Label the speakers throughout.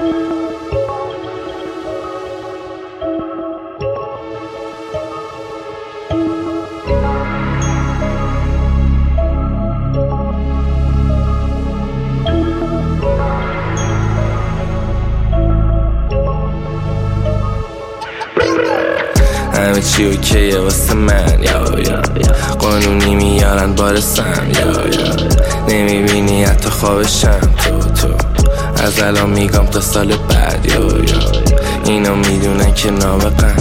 Speaker 1: همه چی اوکیه واسه من یا قانونی میارن بارسم یا نمیبینی حتی خوابشم تو از الان میگم تا سال بعد یا اینا میدونن که نابقن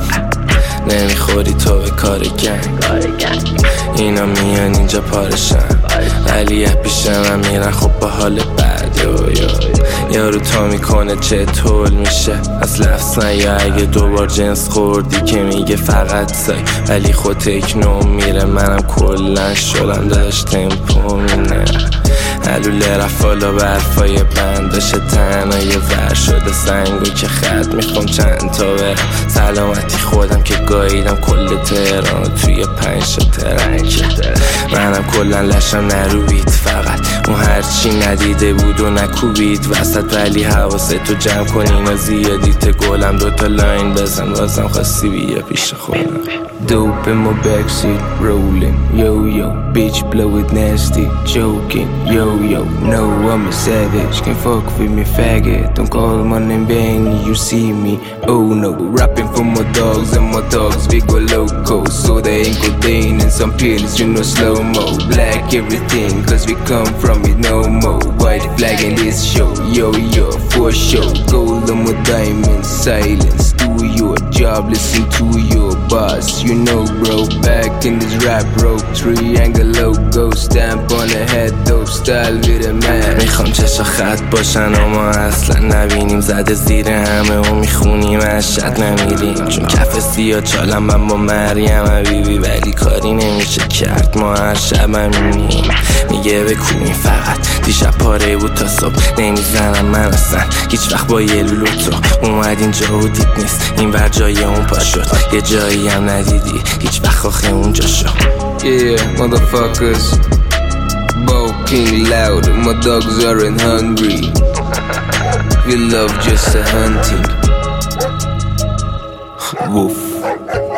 Speaker 1: نمیخوری تو به کار گنگ اینا میان اینجا پارشن ولی پیشم هم میرن خب با حال بعد یارو تا میکنه چطور میشه از لفظ نیا اگه دوبار جنس خوردی که میگه فقط سای ولی خود تکنو میره منم کلن شدم داشت تمپو مینه علوله رفالا برفای بنداشه تنهای ور شده سنگو که خط میخوام چند تا برم سلامتی خودم که گاییدم کل تهران توی 5 ترنگ منم کلن لشم نروید فقط اون هرچی ندیده بود و نکوبید وسط ولی حواستو جمع کن اینا زیادیت گلم دوتا لاین بزن بازم خواستی بیا پیش خودم
Speaker 2: Dope in my backseat, rolling, yo, bitch blow it nasty, joking, yo, no, I'm a savage, can't fuck with me faggot, don't call my name bang, you see me, oh no, rapping for my dogs and my dogs, we go loco, so they ain't codeine and some pills, you know slow-mo, black everything, cause we come from it no more, white flag in this show, yo, for sure, gold on my diamonds, silence, do your job, listen to your boss, you know bro, back in this rap rope, triangle logo, stamp on the head, dope style with a man
Speaker 1: میخوام چشا خط باشن و ما اصلا نبینیم زده زیر همه و میخونیم از شد نمیریم چون کف سیا چالم من با مریم حبیبی ولی کاری نمیشه کرد ما هر شب میمیم میگه بکوبیم فقط دیشب پاره بود تا صبح نمیزنم من اصلا هیچ وقت با یه لولو تو اومد اینجا و دید نیست این ور جای اون پا شد یه جایی هم ندیدی هیچ وقت آخه اونجا شد
Speaker 2: Yeah, motherfuckers Barking loud, my dogs aren't hungry We love just a hunting Woof